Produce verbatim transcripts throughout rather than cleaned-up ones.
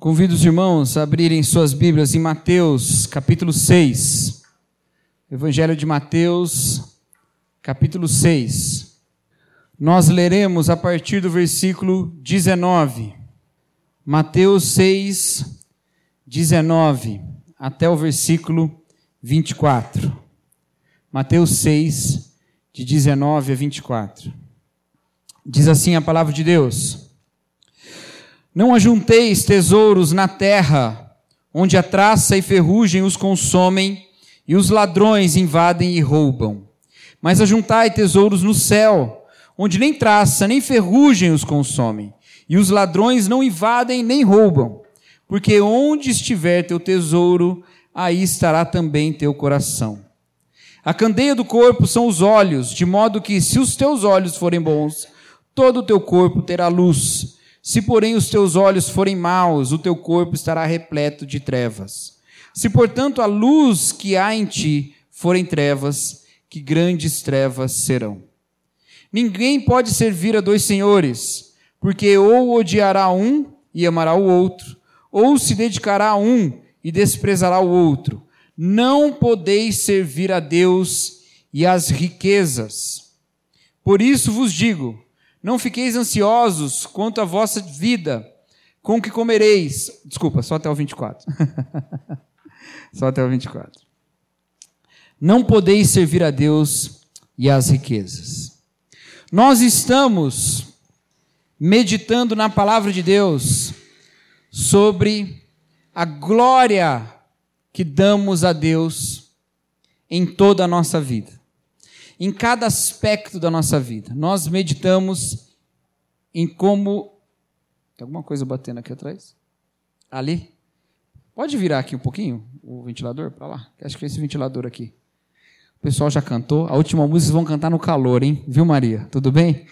Convido os irmãos a abrirem suas Bíblias em Mateus, capítulo seis. Evangelho de Mateus, capítulo seis. Nós leremos a partir do versículo dezenove. Mateus seis, dezenove, até o versículo vinte e quatro. Mateus seis, de dezenove a vinte e quatro. Diz assim a palavra de Deus: Não ajunteis tesouros na terra, onde a traça e ferrugem os consomem, e os ladrões invadem e roubam. Mas ajuntai tesouros no céu, onde nem traça nem ferrugem os consomem, e os ladrões não invadem nem roubam. Porque onde estiver teu tesouro, aí estará também teu coração. A candeia do corpo são os olhos, de modo que, se os teus olhos forem bons, todo o teu corpo terá luz. Se, porém, os teus olhos forem maus, o teu corpo estará repleto de trevas. Se, portanto, a luz que há em ti forem trevas, que grandes trevas serão. Ninguém pode servir a dois senhores, porque ou odiará um e amará o outro, ou se dedicará a um e desprezará o outro. Não podeis servir a Deus e às riquezas. Por isso vos digo, não fiqueis ansiosos quanto à vossa vida, com o que comereis. Desculpa, só até o vinte e quatro. Só até o vinte e quatro. Não podeis servir a Deus e às riquezas. Nós estamos meditando na palavra de Deus sobre a glória que damos a Deus em toda a nossa vida. Em cada aspecto da nossa vida. Nós meditamos em como... Tem alguma coisa batendo aqui atrás? Ali? Pode virar aqui um pouquinho o ventilador para lá? Acho que é esse ventilador aqui. O pessoal já cantou. A última música vocês vão cantar no calor, hein? Viu, Maria? Tudo bem?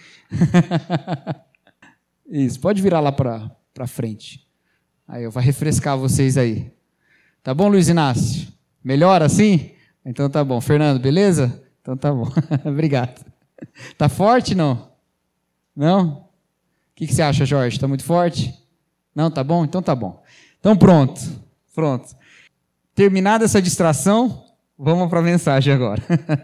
Isso, pode virar lá para para frente. Aí eu vou refrescar vocês aí. Tá bom, Luiz Inácio? Melhor assim? Então tá bom. Fernando, beleza? Então tá bom. Obrigado. Tá forte, não? Não? O que, que você acha, Jorge? Tá muito forte? Não, tá bom? Então tá bom. Então pronto. Pronto. Terminada essa distração, vamos para a mensagem agora.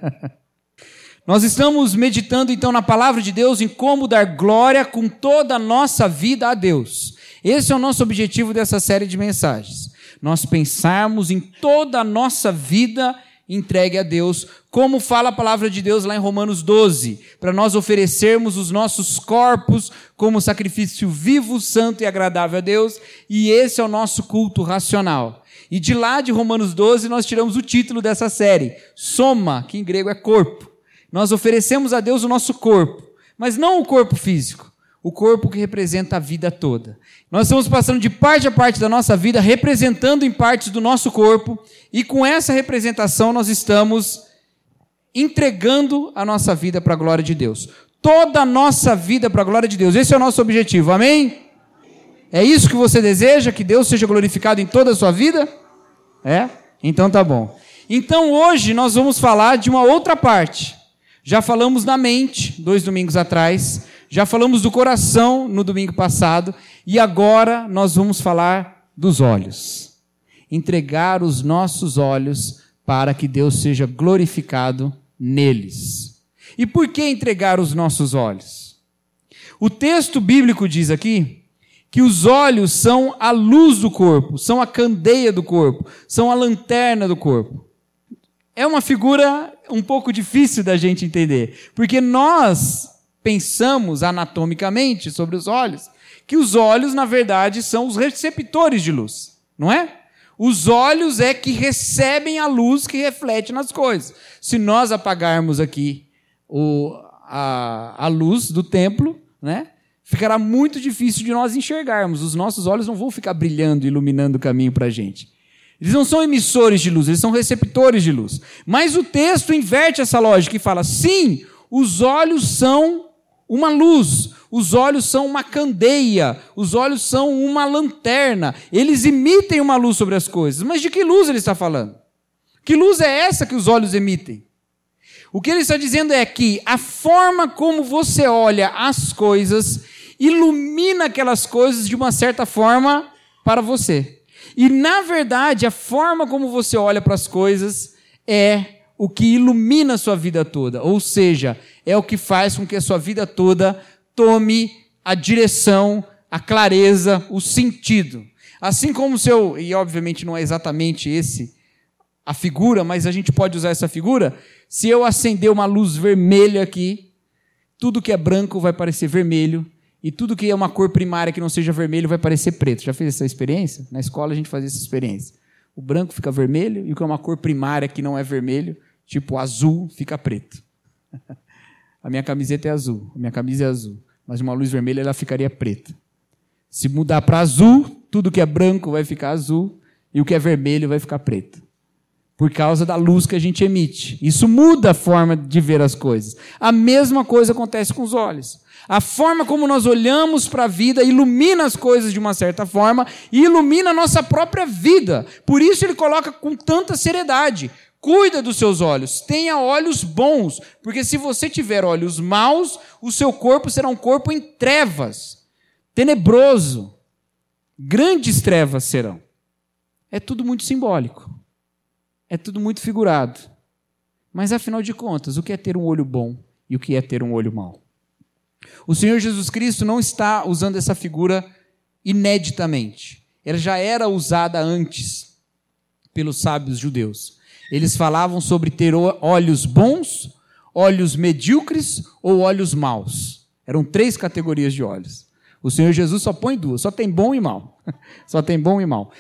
Nós estamos meditando então na palavra de Deus em como dar glória com toda a nossa vida a Deus. Esse é o nosso objetivo dessa série de mensagens. Nós pensarmos em toda a nossa vida entregue a Deus, como fala a palavra de Deus lá em Romanos doze, para nós oferecermos os nossos corpos como sacrifício vivo, santo e agradável a Deus, e esse é o nosso culto racional. E de lá de Romanos doze nós tiramos o título dessa série, Soma, que em grego é corpo. Nós oferecemos a Deus o nosso corpo, mas não o corpo físico, o corpo que representa a vida toda. Nós estamos passando de parte a parte da nossa vida, representando em partes do nosso corpo, e com essa representação nós estamos entregando a nossa vida para a glória de Deus. Toda a nossa vida para a glória de Deus. Esse é o nosso objetivo, amém? É isso que você deseja? Que Deus seja glorificado em toda a sua vida? É? Então tá bom. Então hoje nós vamos falar de uma outra parte. Já falamos da mente, dois domingos atrás. Já falamos do coração no domingo passado. E agora nós vamos falar dos olhos. Entregar os nossos olhos para que Deus seja glorificado neles. E por que entregar os nossos olhos? O texto bíblico diz aqui que os olhos são a luz do corpo, são a candeia do corpo, são a lanterna do corpo. É uma figura um pouco difícil da gente entender, porque nós pensamos anatomicamente sobre os olhos, que os olhos, na verdade, são os receptores de luz, não é? Os olhos é que recebem a luz que reflete nas coisas. Se nós apagarmos aqui o, a, a luz do templo, né, ficará muito difícil de nós enxergarmos. Os nossos olhos não vão ficar brilhando, iluminando o caminho para a gente. Eles não são emissores de luz, eles são receptores de luz. Mas o texto inverte essa lógica e fala, sim, os olhos são uma luz, os olhos são uma candeia, os olhos são uma lanterna, eles emitem uma luz sobre as coisas. Mas de que luz ele está falando? Que luz é essa que os olhos emitem? O que ele está dizendo é que a forma como você olha as coisas ilumina aquelas coisas de uma certa forma para você. E, na verdade, a forma como você olha para as coisas é o que ilumina a sua vida toda. Ou seja, é o que faz com que a sua vida toda tome a direção, a clareza, o sentido. Assim como o seu, e obviamente não é exatamente esse a figura, mas a gente pode usar essa figura. Se eu acender uma luz vermelha aqui, tudo que é branco vai parecer vermelho, e tudo que é uma cor primária que não seja vermelho vai parecer preto. Já fez essa experiência? Na escola a gente fazia essa experiência. O branco fica vermelho, e o que é uma cor primária que não é vermelho, tipo azul, fica preto. A minha camiseta é azul, a minha camisa é azul, mas uma luz vermelha ela ficaria preta. Se mudar para azul, tudo que é branco vai ficar azul, e o que é vermelho vai ficar preto. Por causa da luz que a gente emite. Isso muda a forma de ver as coisas. A mesma coisa acontece com os olhos. A forma como nós olhamos para a vida ilumina as coisas de uma certa forma e ilumina a nossa própria vida. Por isso ele coloca com tanta seriedade. Cuida dos seus olhos, tenha olhos bons, porque se você tiver olhos maus, o seu corpo será um corpo em trevas, tenebroso. Grandes trevas serão. É tudo muito simbólico. É tudo muito figurado. Mas, afinal de contas, o que é ter um olho bom e o que é ter um olho mau? O Senhor Jesus Cristo não está usando essa figura ineditamente. Ela já era usada antes pelos sábios judeus. Eles falavam sobre ter olhos bons, olhos medíocres ou olhos maus. Eram três categorias de olhos. O Senhor Jesus só põe duas, só tem bom e mal. Só tem bom e mal.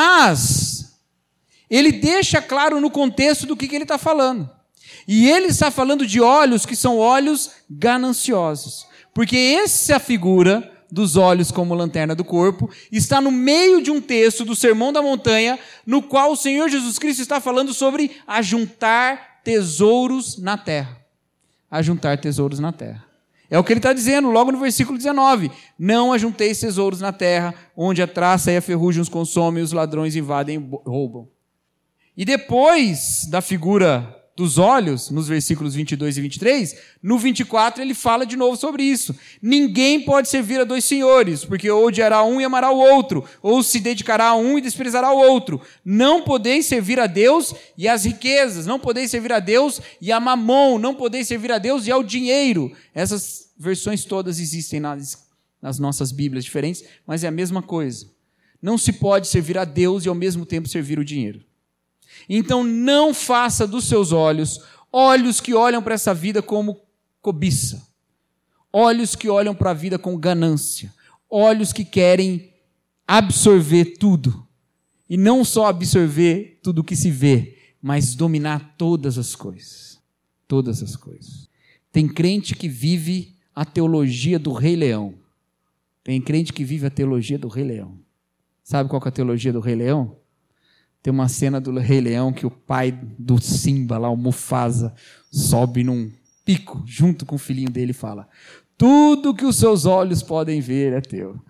Mas ele deixa claro no contexto do que, que ele está falando. E ele está falando de olhos que são olhos gananciosos. Porque essa figura dos olhos como lanterna do corpo está no meio de um texto do Sermão da Montanha, no qual o Senhor Jesus Cristo está falando sobre ajuntar tesouros na terra. Ajuntar tesouros na terra. É o que ele está dizendo logo no versículo dezenove. Não ajunteis tesouros na terra, onde a traça e a ferrugem os consomem e os ladrões invadem e roubam. E depois da figura dos olhos, nos versículos vinte e dois e vinte e três, no vinte e quatro ele fala de novo sobre isso. Ninguém pode servir a dois senhores, porque ou odiará um e amará o outro, ou se dedicará a um e desprezará o outro. Não podeis servir a Deus e às riquezas, não podeis servir a Deus e a mamon, não podeis servir a Deus e ao dinheiro. Essas versões todas existem nas, nas nossas Bíblias diferentes, mas é a mesma coisa. Não se pode servir a Deus e ao mesmo tempo servir o dinheiro. Então não faça dos seus olhos, olhos que olham para essa vida como cobiça, olhos que olham para a vida com ganância, olhos que querem absorver tudo, e não só absorver tudo que se vê, mas dominar todas as coisas, todas as coisas. Tem crente que vive a teologia do Rei Leão, tem crente que vive a teologia do Rei Leão. Sabe qual que é a teologia do Rei Leão? Tem uma cena do Rei Leão que o pai do Simba, lá, o Mufasa, sobe num pico junto com o filhinho dele e fala: tudo que os seus olhos podem ver é teu.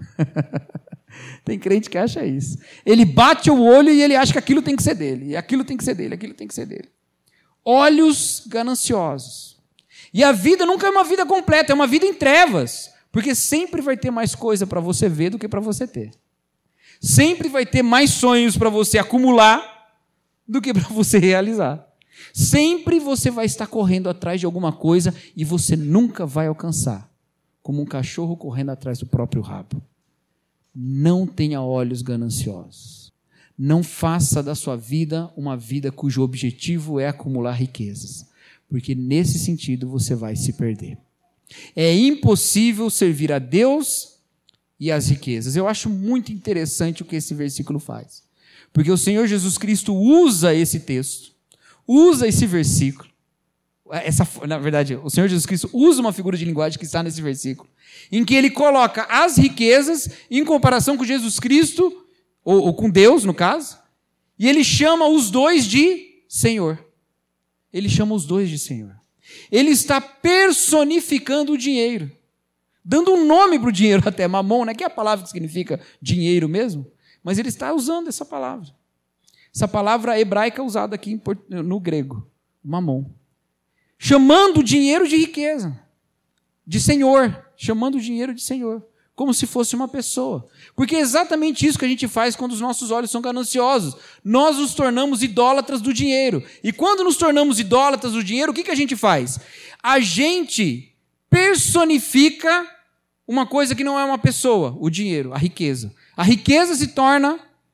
Tem crente que acha isso. Ele bate o olho e ele acha que aquilo tem que ser dele, e aquilo tem que ser dele, aquilo tem que ser dele. Olhos gananciosos. E a vida nunca é uma vida completa, é uma vida em trevas, porque sempre vai ter mais coisa para você ver do que para você ter. Sempre vai ter mais sonhos para você acumular do que para você realizar. Sempre você vai estar correndo atrás de alguma coisa e você nunca vai alcançar, como um cachorro correndo atrás do próprio rabo. Não tenha olhos gananciosos. Não faça da sua vida uma vida cujo objetivo é acumular riquezas, porque nesse sentido você vai se perder. É impossível servir a Deus e as riquezas. Eu acho muito interessante o que esse versículo faz. Porque o Senhor Jesus Cristo usa esse texto, usa esse versículo, essa, na verdade, o Senhor Jesus Cristo usa uma figura de linguagem que está nesse versículo, em que ele coloca as riquezas em comparação com Jesus Cristo, ou, ou com Deus, no caso, e ele chama os dois de Senhor. Ele chama os dois de Senhor. Ele está personificando o dinheiro. Dando um nome para o dinheiro até, mamon, né? Que é a palavra que significa dinheiro mesmo, mas ele está usando essa palavra. Essa palavra hebraica usada aqui no grego, mamon. Chamando o dinheiro de riqueza, de senhor, chamando o dinheiro de senhor, como se fosse uma pessoa. Porque é exatamente isso que a gente faz quando os nossos olhos são gananciosos. Nós nos tornamos idólatras do dinheiro. E quando nos tornamos idólatras do dinheiro, o que, que a gente faz? A gente personifica uma coisa que não é uma pessoa, o dinheiro, a riqueza. A riqueza se torna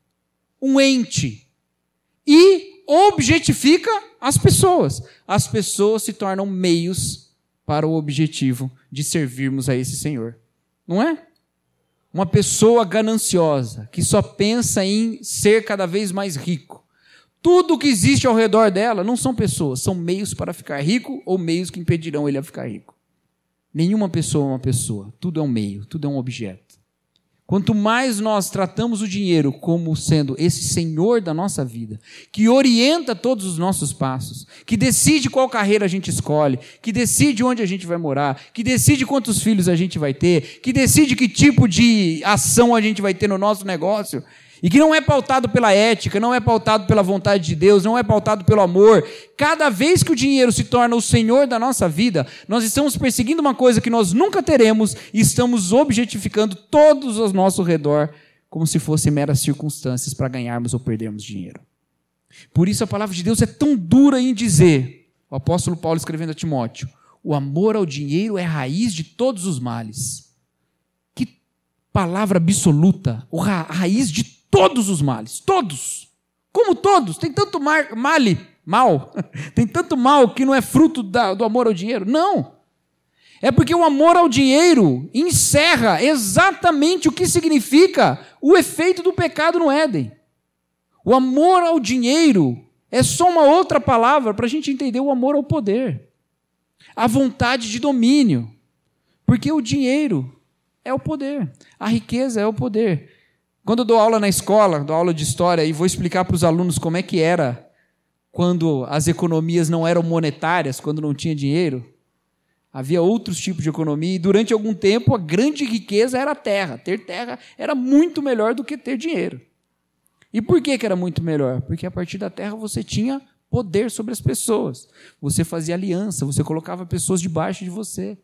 um ente e objetifica as pessoas. As pessoas se tornam meios para o objetivo de servirmos a esse Senhor. Não é? Uma pessoa gananciosa, que só pensa em ser cada vez mais rico. Tudo que existe ao redor dela não são pessoas, são meios para ficar rico ou meios que impedirão ele a ficar rico. Nenhuma pessoa é uma pessoa, tudo é um meio, tudo é um objeto. Quanto mais nós tratamos o dinheiro como sendo esse senhor da nossa vida, que orienta todos os nossos passos, que decide qual carreira a gente escolhe, que decide onde a gente vai morar, que decide quantos filhos a gente vai ter, que decide que tipo de ação a gente vai ter no nosso negócio, e que não é pautado pela ética, não é pautado pela vontade de Deus, não é pautado pelo amor. Cada vez que o dinheiro se torna o senhor da nossa vida, nós estamos perseguindo uma coisa que nós nunca teremos e estamos objetificando todos ao nosso redor como se fossem meras circunstâncias para ganharmos ou perdermos dinheiro. Por isso a palavra de Deus é tão dura em dizer, o apóstolo Paulo escrevendo a Timóteo, o amor ao dinheiro é a raiz de todos os males. Que palavra absoluta, a raiz de todos os males, todos, como todos, tem tanto mar, male, mal, tem tanto mal que não é fruto da, do amor ao dinheiro, não, é porque o amor ao dinheiro encerra exatamente o que significa o efeito do pecado no Éden. O amor ao dinheiro é só uma outra palavra para a gente entender o amor ao poder, a vontade de domínio, porque o dinheiro é o poder, a riqueza é o poder. Quando eu dou aula na escola, dou aula de história e vou explicar para os alunos como é que era quando as economias não eram monetárias, quando não tinha dinheiro, havia outros tipos de economia e durante algum tempo a grande riqueza era a terra. Ter terra era muito melhor do que ter dinheiro. E por que que era muito melhor? Porque a partir da terra você tinha poder sobre as pessoas. Você fazia aliança, você colocava pessoas debaixo de você.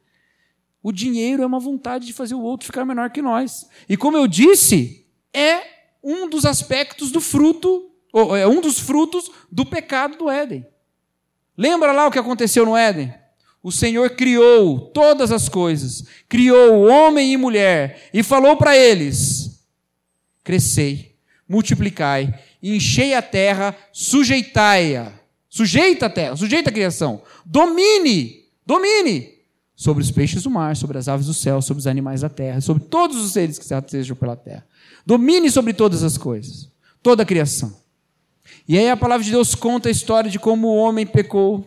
O dinheiro é uma vontade de fazer o outro ficar menor que nós. E como eu disse, é um dos aspectos do fruto, ou é um dos frutos do pecado do Éden. Lembra lá o que aconteceu no Éden? O Senhor criou todas as coisas, criou homem e mulher, e falou para eles, crescei, multiplicai, enchei a terra, sujeitai-a, sujeita a terra, sujeita a criação, domine, domine, sobre os peixes do mar, sobre as aves do céu, sobre os animais da terra, sobre todos os seres que sejam pela terra. Domine sobre todas as coisas, toda a criação. E aí a palavra de Deus conta a história de como o homem pecou,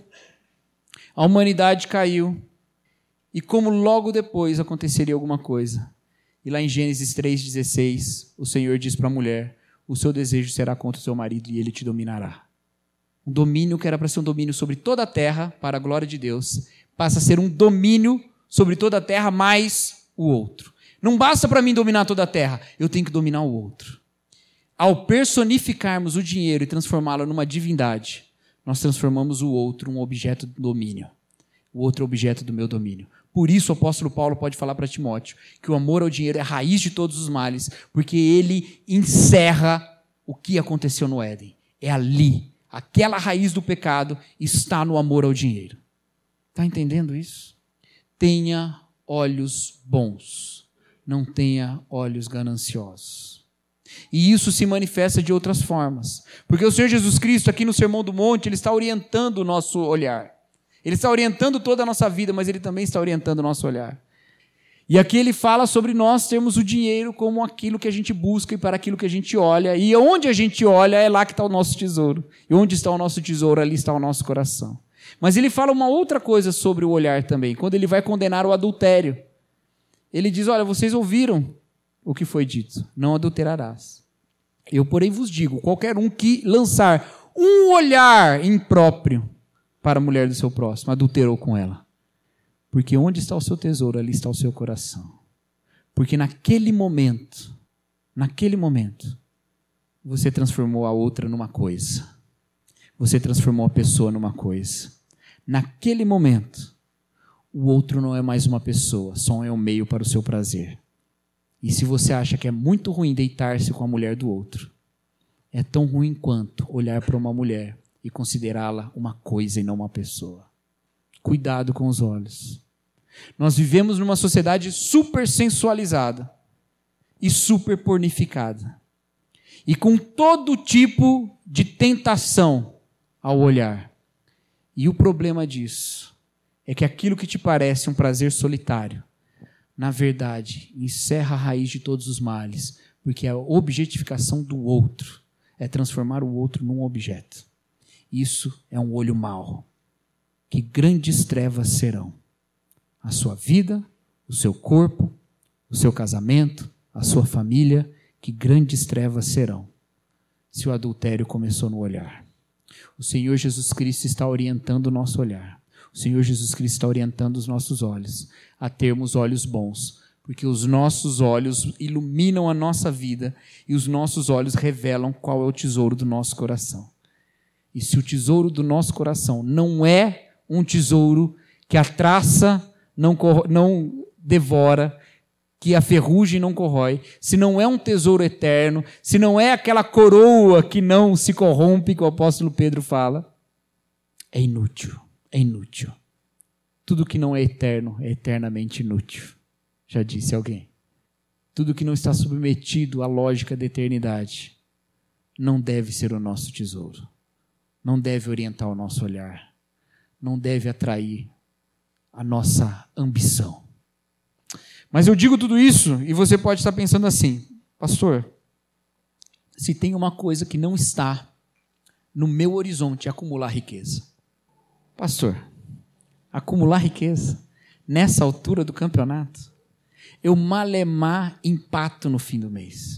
a humanidade caiu, e como logo depois aconteceria alguma coisa. E lá em Gênesis três, dezesseis, o Senhor diz para a mulher, o seu desejo será contra o seu marido e ele te dominará. Um domínio que era para ser um domínio sobre toda a terra, para a glória de Deus, passa a ser um domínio sobre toda a terra, mais o outro. Não basta para mim dominar toda a terra, eu tenho que dominar o outro. Ao personificarmos o dinheiro e transformá-lo numa divindade, nós transformamos o outro um objeto de domínio. O outro é objeto do meu domínio. Por isso o apóstolo Paulo pode falar para Timóteo que o amor ao dinheiro é a raiz de todos os males, porque ele encerra o que aconteceu no Éden. É ali, aquela raiz do pecado está no amor ao dinheiro. Está entendendo isso? Tenha olhos bons. Não tenha olhos gananciosos. E isso se manifesta de outras formas. Porque o Senhor Jesus Cristo, aqui no Sermão do Monte, Ele está orientando o nosso olhar. Ele está orientando toda a nossa vida, mas Ele também está orientando o nosso olhar. E aqui Ele fala sobre nós termos o dinheiro como aquilo que a gente busca e para aquilo que a gente olha. E onde a gente olha, é lá que está o nosso tesouro. E onde está o nosso tesouro, ali está o nosso coração. Mas Ele fala uma outra coisa sobre o olhar também. Quando Ele vai condenar o adultério. Ele diz, olha, vocês ouviram o que foi dito, não adulterarás. Eu, porém, vos digo, qualquer um que lançar um olhar impróprio para a mulher do seu próximo, adulterou com ela. Porque onde está o seu tesouro, ali está o seu coração. Porque naquele momento, naquele momento, você transformou a outra numa coisa. Você transformou a pessoa numa coisa. Naquele momento, o outro não é mais uma pessoa, só é um meio para o seu prazer. E se você acha que é muito ruim deitar-se com a mulher do outro, é tão ruim quanto olhar para uma mulher e considerá-la uma coisa e não uma pessoa. Cuidado com os olhos. Nós vivemos numa sociedade super sensualizada e super pornificada. E com todo tipo de tentação ao olhar. E o problema disso é que aquilo que te parece um prazer solitário, na verdade, encerra a raiz de todos os males, porque a objetificação do outro é transformar o outro num objeto. Isso é um olho mau. Que grandes trevas serão a sua vida, o seu corpo, o seu casamento, a sua família, que grandes trevas serão se o adultério começou no olhar. O Senhor Jesus Cristo está orientando o nosso olhar. O Senhor Jesus Cristo está orientando os nossos olhos a termos olhos bons, porque os nossos olhos iluminam a nossa vida e os nossos olhos revelam qual é o tesouro do nosso coração. E se o tesouro do nosso coração não é um tesouro que a traça não, não devora, que a ferrugem não corrói, se não é um tesouro eterno, se não é aquela coroa que não se corrompe, que o apóstolo Pedro fala, é inútil, é inútil. Tudo que não é eterno é eternamente inútil. Já disse alguém. Tudo que não está submetido à lógica da eternidade não deve ser o nosso tesouro. Não deve orientar o nosso olhar. Não deve atrair a nossa ambição. Mas eu digo tudo isso e você pode estar pensando assim, pastor, se tem uma coisa que não está no meu horizonte, é acumular riqueza. Pastor, acumular riqueza nessa altura do campeonato? Eu malemar empato no fim do mês.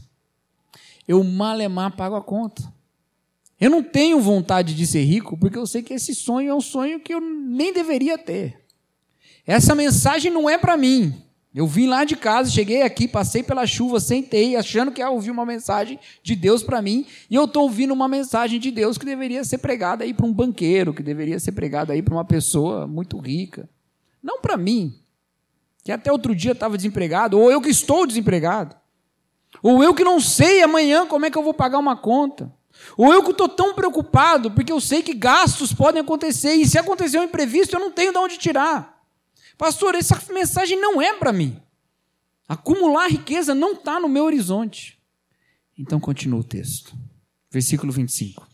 Eu malemar pago a conta. Eu não tenho vontade de ser rico porque eu sei que esse sonho é um sonho que eu nem deveria ter. Essa mensagem não é para mim. Eu vim lá de casa, cheguei aqui, passei pela chuva, sentei, achando que ia ouvir uma mensagem de Deus para mim, e eu estou ouvindo uma mensagem de Deus que deveria ser pregada aí para um banqueiro, que deveria ser pregada aí para uma pessoa muito rica. Não para mim, que até outro dia estava desempregado, ou eu que estou desempregado, ou eu que não sei amanhã como é que eu vou pagar uma conta, ou eu que estou tão preocupado, porque eu sei que gastos podem acontecer, e se acontecer um imprevisto, eu não tenho de onde tirar. Pastor, essa mensagem não é para mim. Acumular riqueza não está no meu horizonte. Então continua o texto. Versículo vinte e cinco.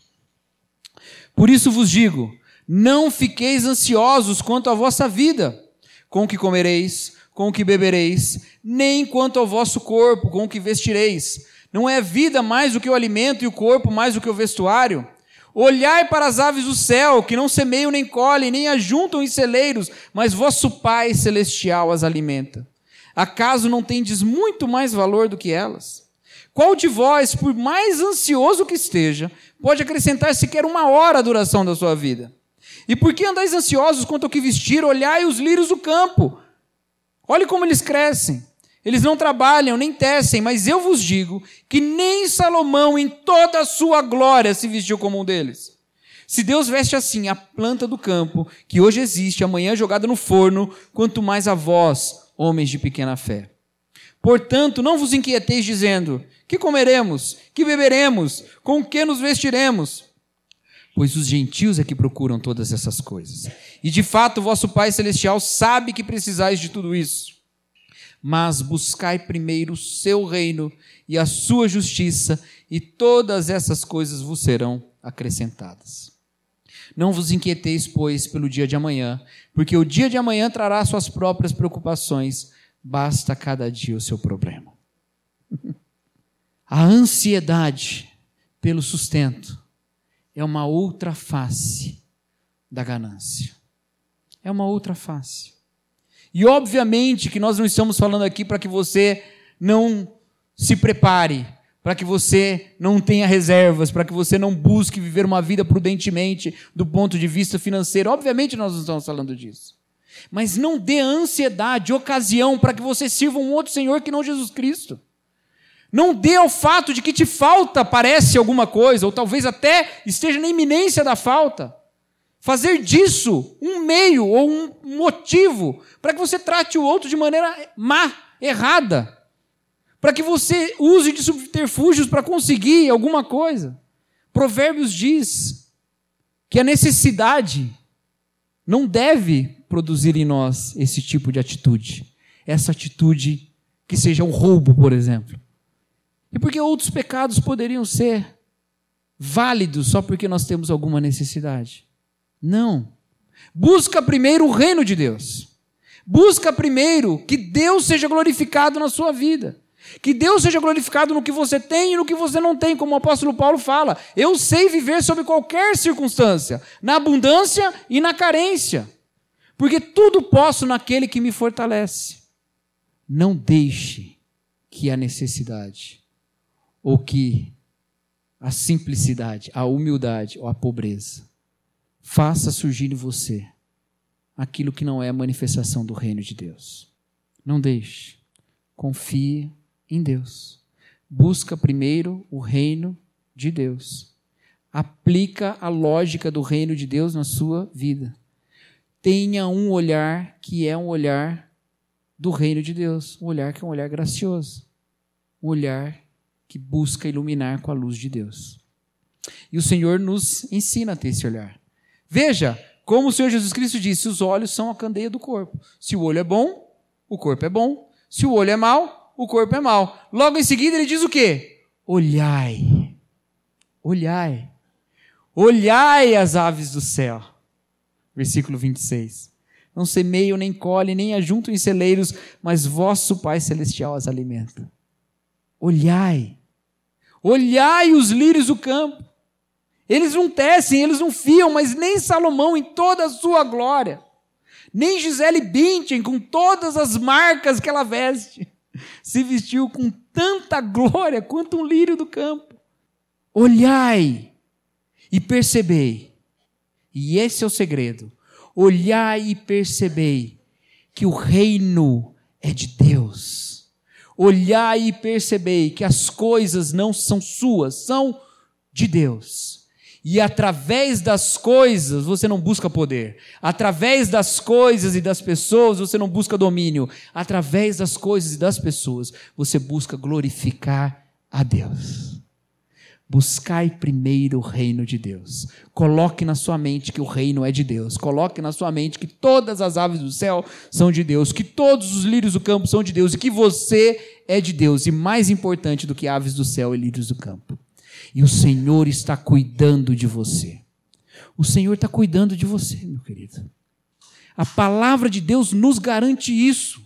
Por isso vos digo, não fiqueis ansiosos quanto à vossa vida, com o que comereis, com o que bebereis, nem quanto ao vosso corpo, com o que vestireis. Não é a vida mais do que o alimento e o corpo mais do que o vestuário? Olhai para as aves do céu, que não semeiam nem colhem, nem ajuntam em celeiros, mas vosso Pai Celestial as alimenta. Acaso não tendes muito mais valor do que elas? Qual de vós, por mais ansioso que esteja, pode acrescentar sequer uma hora à duração da sua vida? E por que andais ansiosos quanto ao que vestir? Olhai os lírios do campo. Olhe como eles crescem. Eles não trabalham, nem tecem, mas eu vos digo que nem Salomão, em toda a sua glória, se vestiu como um deles. Se Deus veste assim a planta do campo, que hoje existe, amanhã jogada no forno, quanto mais a vós, homens de pequena fé. Portanto, não vos inquieteis dizendo, que comeremos, que beberemos, com que nos vestiremos? Pois os gentios é que procuram todas essas coisas. E de fato, vosso Pai Celestial sabe que precisais de tudo isso. Mas buscai primeiro o seu reino e a sua justiça, e todas essas coisas vos serão acrescentadas. Não vos inquieteis, pois, pelo dia de amanhã, porque o dia de amanhã trará suas próprias preocupações, basta cada dia o seu problema. A ansiedade pelo sustento é uma outra face da ganância. É uma outra face. E obviamente que nós não estamos falando aqui para que você não se prepare, para que você não tenha reservas, para que você não busque viver uma vida prudentemente do ponto de vista financeiro. Obviamente nós não estamos falando disso. Mas não dê ansiedade, ocasião para que você sirva um outro Senhor que não Jesus Cristo. Não dê ao fato de que te falta, parece alguma coisa, ou talvez até esteja na iminência da falta. Fazer disso um meio ou um motivo para que você trate o outro de maneira má, errada. para que você use de subterfúgios para conseguir alguma coisa. Provérbios diz que a necessidade não deve produzir em nós esse tipo de atitude. Essa atitude que seja um roubo, por exemplo. E porque outros pecados poderiam ser válidos só porque nós temos alguma necessidade? Não. Busca primeiro o reino de Deus. Busca primeiro que Deus seja glorificado na sua vida. Que Deus seja glorificado no que você tem e no que você não tem, como o apóstolo Paulo fala. Eu sei viver sob qualquer circunstância, na abundância e na carência, porque tudo posso naquele que me fortalece. Não deixe que a necessidade, ou que a simplicidade, a humildade ou a pobreza faça surgir em você aquilo que não é a manifestação do reino de Deus. Não deixe. Confie em Deus. Busca primeiro o reino de Deus. Aplica a lógica do reino de Deus na sua vida. Tenha um olhar que é um olhar do reino de Deus. Um olhar que é um olhar gracioso. Um olhar que busca iluminar com a luz de Deus. E o Senhor nos ensina a ter esse olhar. Veja, como o Senhor Jesus Cristo disse, os olhos são a candeia do corpo. Se o olho é bom, o corpo é bom. Se o olho é mau, o corpo é mau. Logo em seguida ele diz o quê? Olhai. Olhai. Olhai as aves do céu. Versículo vinte e seis. Não semeiam, nem colhem, nem ajuntam em celeiros, mas vosso Pai Celestial as alimenta. Olhai. Olhai os lírios do campo. Eles não tecem, eles não fiam, mas nem Salomão em toda a sua glória, nem Gisele Bündchen com todas as marcas que ela veste, se vestiu com tanta glória quanto um lírio do campo. Olhai e percebei, e esse é o segredo, olhai e percebei que o reino é de Deus. Olhai e percebei que as coisas não são suas, são de Deus. E através das coisas você não busca poder. Através das coisas e das pessoas você não busca domínio. Através das coisas e das pessoas você busca glorificar a Deus. Buscai primeiro o reino de Deus. Coloque na sua mente que o reino é de Deus. Coloque na sua mente que todas as aves do céu são de Deus. Que todos os lírios do campo são de Deus. E que você é de Deus. E mais importante do que aves do céu e lírios do campo. E o Senhor está cuidando de você. O Senhor está cuidando de você, meu querido. A palavra de Deus nos garante isso.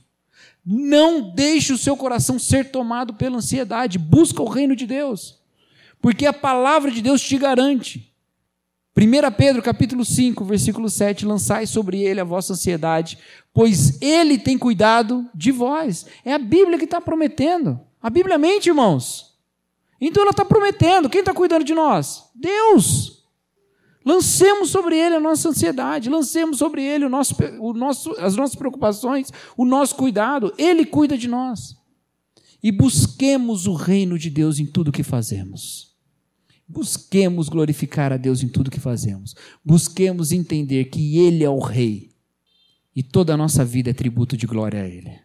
Não deixe o seu coração ser tomado pela ansiedade. Busca o reino de Deus. Porque a palavra de Deus te garante. primeira Pedro capítulo cinco, versículo sete. Lançai sobre ele a vossa ansiedade, pois ele tem cuidado de vós. É a Bíblia que está prometendo. A Bíblia mente, irmãos. Então ela está prometendo. Quem está cuidando de nós? Deus. Lancemos sobre ele a nossa ansiedade, lancemos sobre ele o nosso, o nosso, as nossas preocupações, o nosso cuidado. Ele cuida de nós. E busquemos o reino de Deus em tudo que fazemos. Busquemos glorificar a Deus em tudo que fazemos. Busquemos entender que Ele é o Rei e toda a nossa vida é tributo de glória a Ele.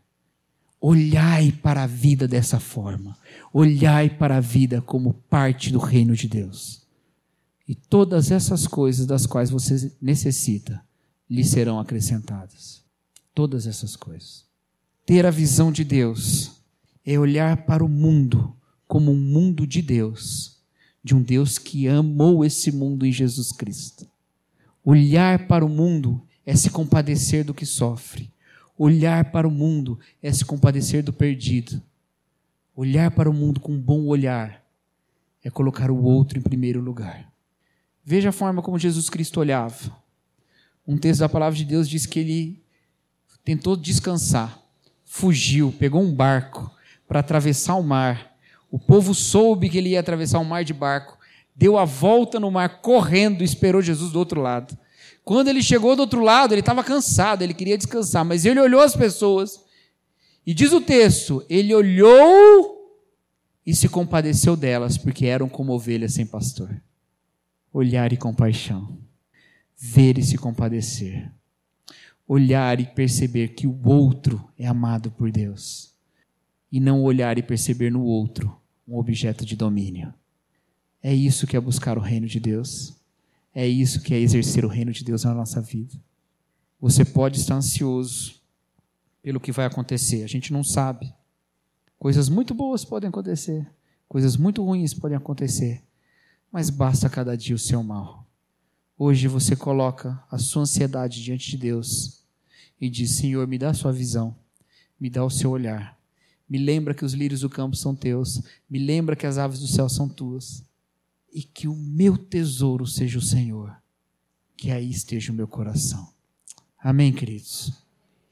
Olhai para a vida dessa forma. Olhai para a vida como parte do reino de Deus. E todas essas coisas das quais você necessita, lhe serão acrescentadas. Todas essas coisas. Ter a visão de Deus é olhar para o mundo como um mundo de Deus, de um Deus que amou esse mundo em Jesus Cristo. Olhar para o mundo é se compadecer do que sofre. Olhar para o mundo é se compadecer do perdido. Olhar para o mundo com um bom olhar é colocar o outro em primeiro lugar. Veja a forma como Jesus Cristo olhava. Um texto da palavra de Deus diz que ele tentou descansar, fugiu, pegou um barco para atravessar o mar. O povo soube que ele ia atravessar o mar de barco, deu a volta no mar correndo e esperou Jesus do outro lado. Quando ele chegou do outro lado, ele estava cansado, ele queria descansar, mas ele olhou as pessoas e diz o texto, ele olhou e se compadeceu delas, porque eram como ovelhas sem pastor. Olhar e compaixão, ver e se compadecer, olhar e perceber que o outro é amado por Deus. e não olhar e perceber no outro um objeto de domínio. É isso que é buscar o reino de Deus. É isso que é exercer o reino de Deus na nossa vida. Você pode estar ansioso pelo que vai acontecer. A gente não sabe. Coisas muito boas podem acontecer. Coisas muito ruins podem acontecer. Mas basta cada dia o seu mal. Hoje você coloca a sua ansiedade diante de Deus e diz: Senhor, me dá a sua visão. Me dá o seu olhar. Me lembra que os lírios do campo são teus. Me lembra que as aves do céu são tuas. E que o meu tesouro seja o Senhor. Que aí esteja o meu coração. Amém, queridos?